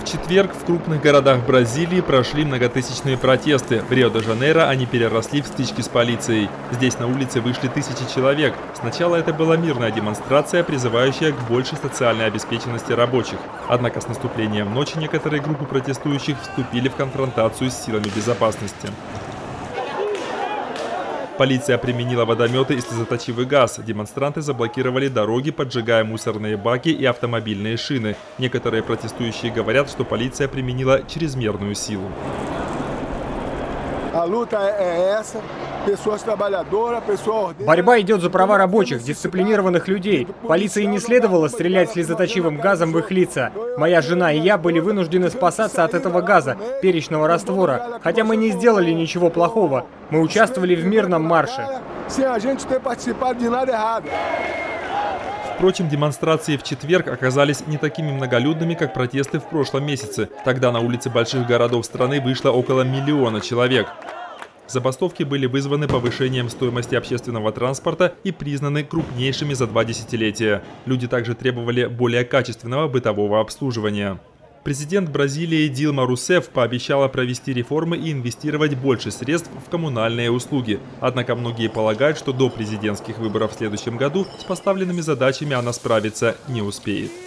В четверг в крупных городах Бразилии прошли многотысячные протесты. В Рио-де-Жанейро они переросли в стычки с полицией. Здесь на улице вышли тысячи человек. Сначала это была мирная демонстрация, призывающая к большей социальной обеспеченности рабочих. Однако с наступлением ночи некоторые группы протестующих вступили в конфронтацию с силами безопасности. Полиция применила водометы и слезоточивый газ. Демонстранты заблокировали дороги, поджигая мусорные баки и автомобильные шины. Некоторые протестующие говорят, что полиция применила чрезмерную силу. Борьба идет за права рабочих, дисциплинированных людей. Полиции не следовало стрелять слезоточивым газом в их лица. Моя жена и я были вынуждены спасаться от этого газа, перечного раствора. Хотя мы не сделали ничего плохого. Мы участвовали в мирном марше. Впрочем, демонстрации в четверг оказались не такими многолюдными, как протесты в прошлом месяце. Тогда на улицы больших городов страны вышло около 1 миллиона человек. Забастовки были вызваны повышением стоимости общественного транспорта и признаны крупнейшими за 2 десятилетия. Люди также требовали более качественного бытового обслуживания. Президент Бразилии Дилма Русефф пообещала провести реформы и инвестировать больше средств в коммунальные услуги. Однако многие полагают, что до президентских выборов в следующем году с поставленными задачами она справиться не успеет.